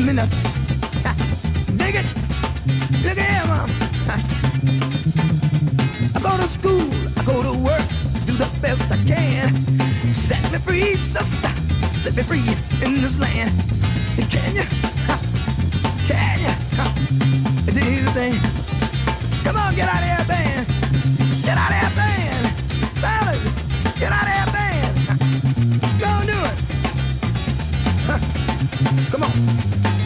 me nothing. Dig it? Look at here, mom. I go to school, I go to work, do the best I can. Set me free, sister, set me free in this land. Can you? Can you? Do the thing. Come on, get out of here, band. Get out of here, band. Fellas, get out of here, band. Go and do it. Come on.